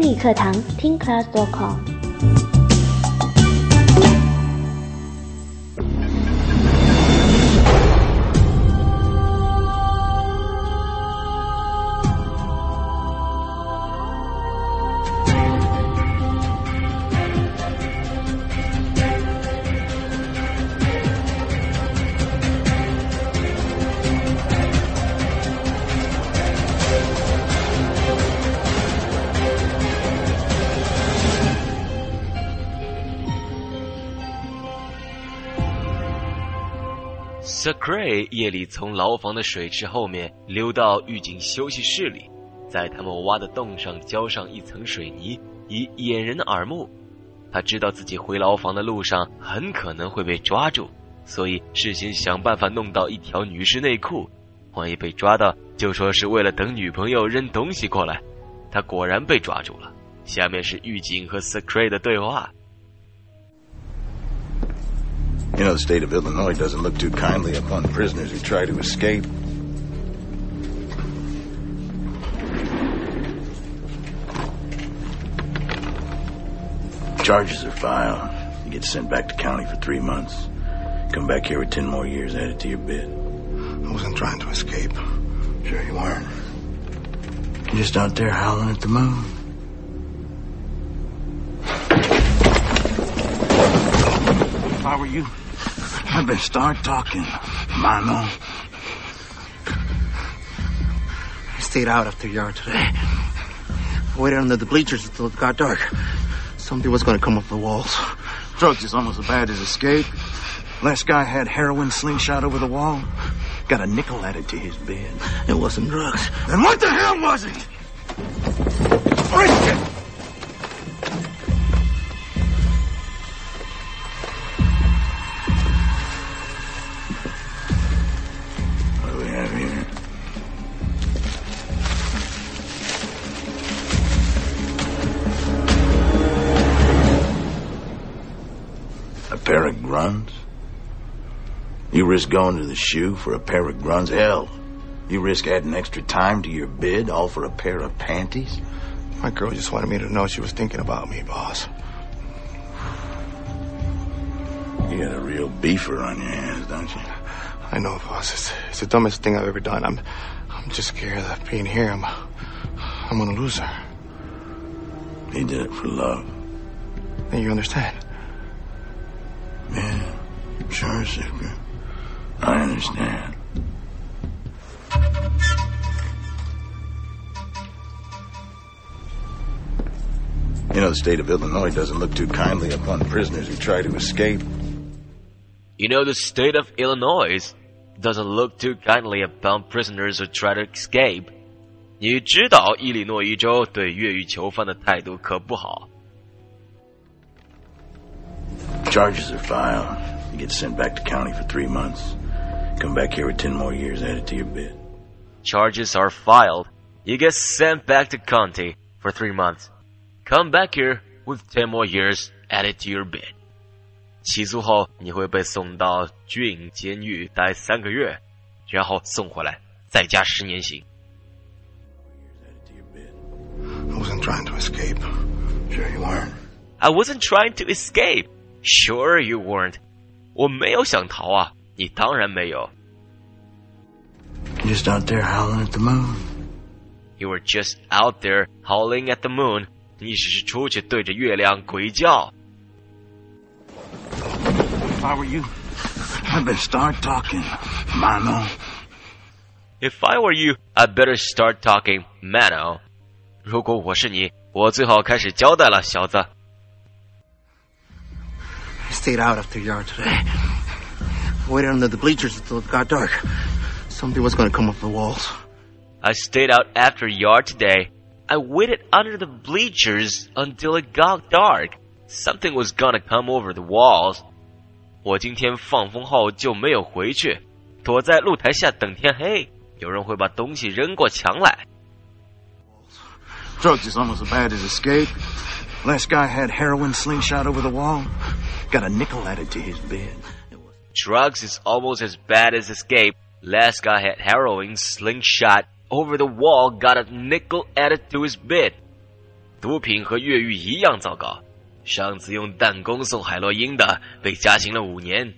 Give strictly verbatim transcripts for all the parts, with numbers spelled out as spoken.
英语课堂听 class dot com。 Sacre 夜里从牢房的水池后面溜到狱警休息室里，在他们挖的洞上浇上一层水泥，以掩人的耳目。他知道自己回牢房的路上很可能会被抓住，所以事先想办法弄到一条女士内裤，万一被抓到就说是为了等女朋友扔东西过来。他果然被抓住了。下面是狱警和 Sacre 的对话。 You know, the state of Illinois doesn't look too kindly upon prisoners who try to escape. Charges are filed. You get sent back to county for three months. Come back here with ten more years added to your bid. I wasn't trying to escape. Sure you weren't. You're just out there howling at the moon. If I were you, I better start talking, Mano. I stayed out after yard today. I waited under the bleachers until it got dark. Somebody was going to come up the walls. Drugs is almost as bad as escape. Last guy had heroin slingshot over the wall. Got a nickel added to his bed. It wasn't drugs. Then what the hell was it? Risk it! A pair of grunts? You risk going to the shoe for a pair of grunts? Hell, you risk adding extra time to your bid all for a pair of panties? My girl just wanted me to know she was thinking about me, boss. You got a real beefer on your hands, don't you? I know, boss. It's, it's the dumbest thing I've ever done. I'm I'm just scared that being here, I'm, I'm gonna lose her. He did it for love. And you understand? Yeah, sure, Secret. I understand. You know, the state of Illinois doesn't look too kindly upon prisoners who try to escape. You know, the state of Illinois doesn't look too kindly upon prisoners who try to escape. 你知道伊利诺伊州对越狱囚犯的态度可不好。 Charges are filed. You get sent back to county for three months. Come back here with ten more years added to your bid. Charges are filed. You get sent back to county for three months. Come back here with ten more years added to your bid. 起诉后，你会被送到郡监狱待三个月，然后送回来，再加十年刑。 I wasn't trying to escape. Sure you weren't. I wasn't trying to escape. Sure you weren't. 我没有想逃啊，你当然没有。 You're just out there howling at the moon. You were just out there howling at the moon. 你只是出去对着月亮鬼叫。 If I were you, I better start talking, Mano. If I were you, I better start talking, Mano. 如果我是你，我最好开始交代了，小子。 I stayed out after yard today. I waited under the bleachers until it got dark. Somebody was going to come up the walls. I stayed out after yard today. I waited under the bleachers until it got dark. Something was gonna come over the walls. 我今天放风后就没有回去，躲在露台下等天黑，有人会把东西扔过墙来。 Drugs is almost as bad as escape. Last guy had heroin slingshot over the wall. Got a nickel added to his bed. Drugs is almost as bad as escape. Last guy had heroin slingshot over the wall, got a nickel added to his bid. 毒品和越狱一样糟糕。上次用弹弓送海洛因的被加刑了五年。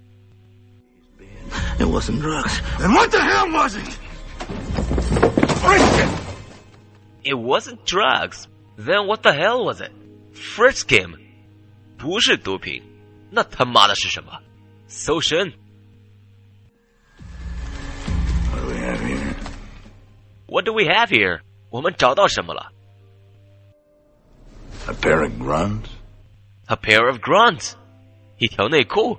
It wasn't drugs. Then what the hell was it? It wasn't drugs. Then what the hell was it? Frisk him. 不是毒品，那他妈的是什么？搜身。 What do we have here? What do we have here? 我们找到什么了？ A pair of grunts? A pair of grunts. 一条内裤。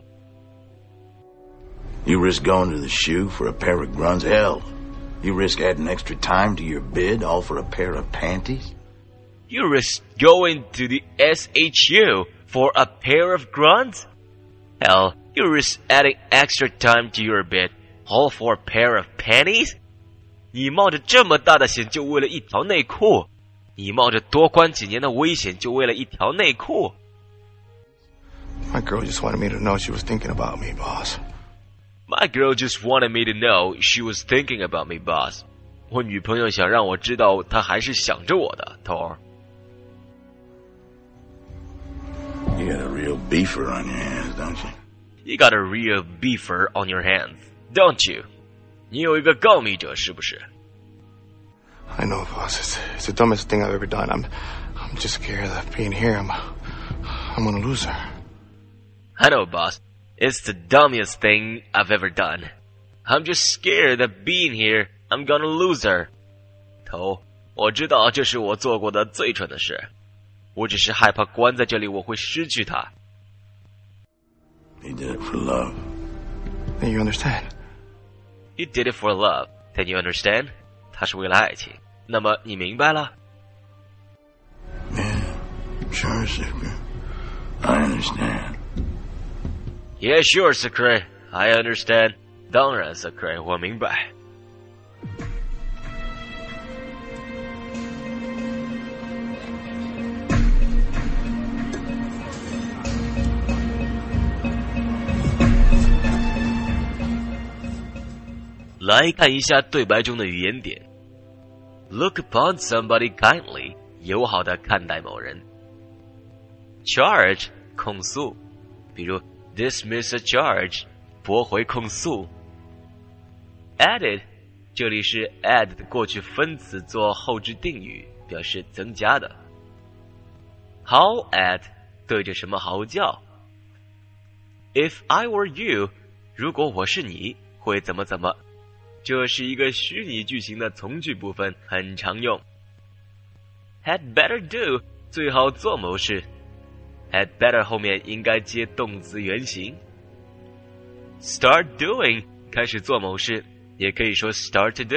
You risk going to the shoe for a pair of grunts? Hell, you risk adding extra time to your bid all for a pair of panties? You risk going to the S H U for a pair of grunts? Hell, you risk adding extra time to your bid all for a pair of panties? 你冒着这么大的险就为了一条内裤，你冒着多关几年的危险就为了一条内裤。 My girl just wanted me to know she was thinking about me, boss. My girl just wanted me to know she was thinking about me, boss. 我女朋友想让我知道她还是想着我的，头儿。 You got a real beefer on your hands, don't you? You got a real beefer on your hands, don't you? 你有一个告密者是不是？ I know, boss. It's, it's the dumbest thing I've ever done. I'm, I'm just scared that being here, I'm, I'm gonna lose her. I know, boss. It's the dumbest thing I've ever done. I'm just scared that being here, I'm gonna lose her. 头，我知道这是我做过的最蠢的事。我只是害怕关在这里我会失去她。 He did it for love. Then you understand. He did it for love. Then you understand? 他是为了爱情。那么你明白了？ Yeah, sure, Sucker. I understand. Yeah, sure, Sakura. I understand. 当然 Sakura, 我明白。来看一下对白中的语言点。Look upon somebody kindly， 友好的看待某人。Charge， 控诉，比如 dismiss a charge， 驳回控诉。Added， 这里是 add 的过去分词做后置定语，表示增加的。Howl at， 对着什么嚎叫。If I were you， 如果我是你，会怎么怎么。这是一个虚拟句型的从句部分，很常用。Had better do， 最好做某事。Had better 后面应该接动词原形。Start doing， 开始做某事，也可以说 start to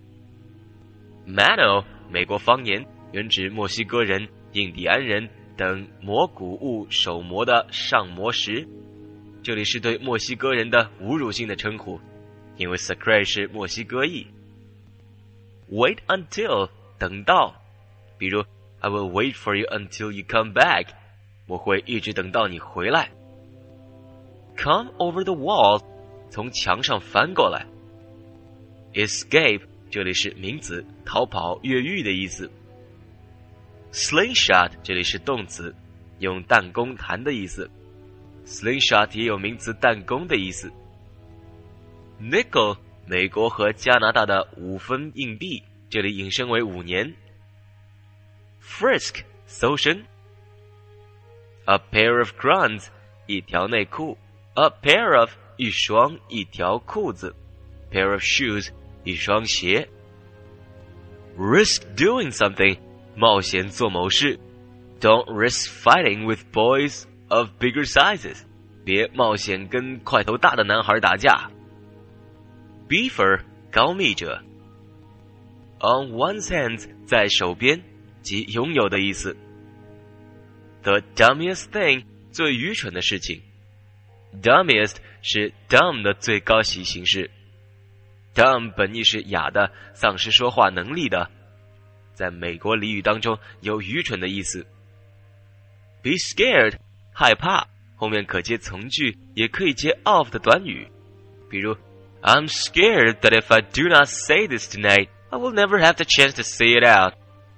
do。Mano， 美国方言，原指墨西哥人、印第安人等磨谷物手磨的上磨石。这里是对墨西哥人的侮辱性的称呼。因为 Sakura 是墨西哥裔。Wait until 等到，比如 I will wait for you until you come back， 我会一直等到你回来。Come over the wall， 从墙上翻过来。Escape 这里是名词，逃跑、越狱的意思。Slingshot 这里是动词，用弹弓弹的意思。Slingshot 也有名词弹弓的意思。Nickel， 美国和加拿大的五分硬币，这里引申为五年。Frisk， 搜身。A pair of grunts， 一条内裤。A pair of， 一双，一条裤子。Pair of shoes， 一双鞋。Risk doing something， 冒险做某事。Don't risk fighting with boys of bigger sizes， 别冒险跟块头大的男孩打架。Beefer， 高密者。On one's hands， 在手边，即拥有的意思。The dummiest thing， 最愚蠢的事情。Dummiest 是 dumb 的最高级形式。Dumb 本意是哑的，丧失说话能力的。在美国俚语当中有愚蠢的意思。Be scared， 害怕，后面可接从句，也可以接 of 的短语。比如I'm scared that if I do not say this tonight, I will never have the chance to say it out.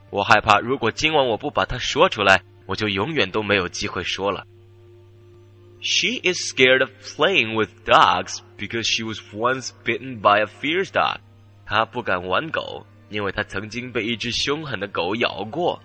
我害怕如果今晚我不把它说出来，我就永远都没有机会说了。She is scared of playing with dogs because she was once bitten by a fierce dog. 她不敢玩狗，因为她曾经被一只凶狠的狗咬过。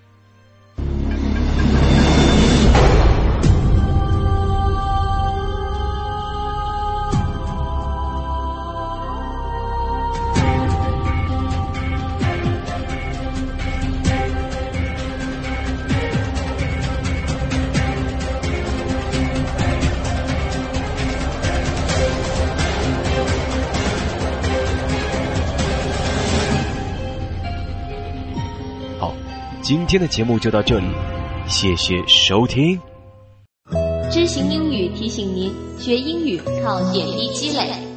今天的节目就到这里，谢谢收听。 知行英语提醒您，学英语靠点滴积累。